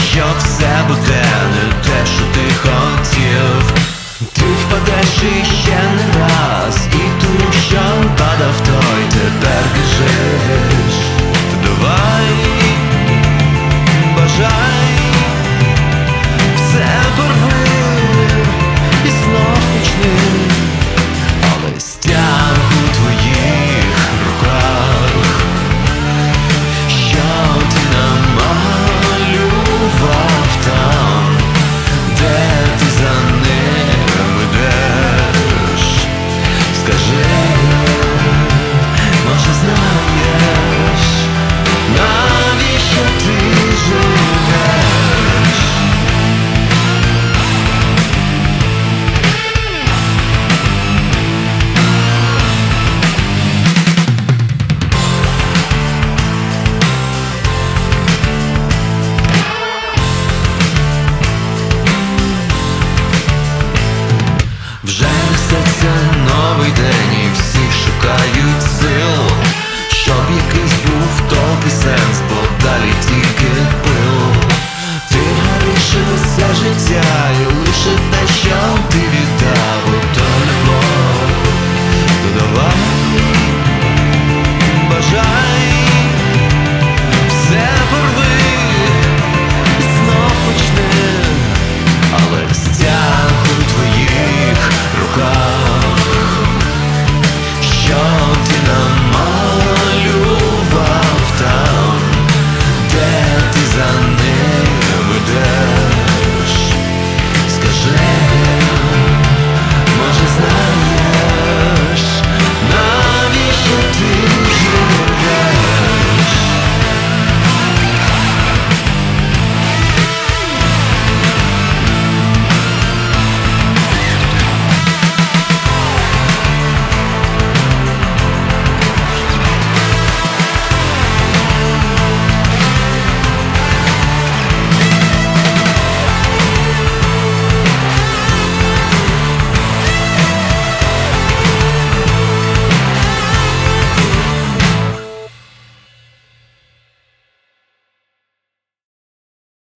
що все буде не те, що ти хотів. Ти впадеш іще не раз, і тому що падав той, тепер біжиш. То давай, бажай, все порви і знов почни. Але стяг у твоїх руках, що ти намалював там, де ти за ним ідеш. Скажи, може знаєш, навіщо ти живеш? Вже несеться новий день і всі шукають сил, щоб якийсь був толк і сенс, бо далі тільки пил. Ти гориш усе життя і лише те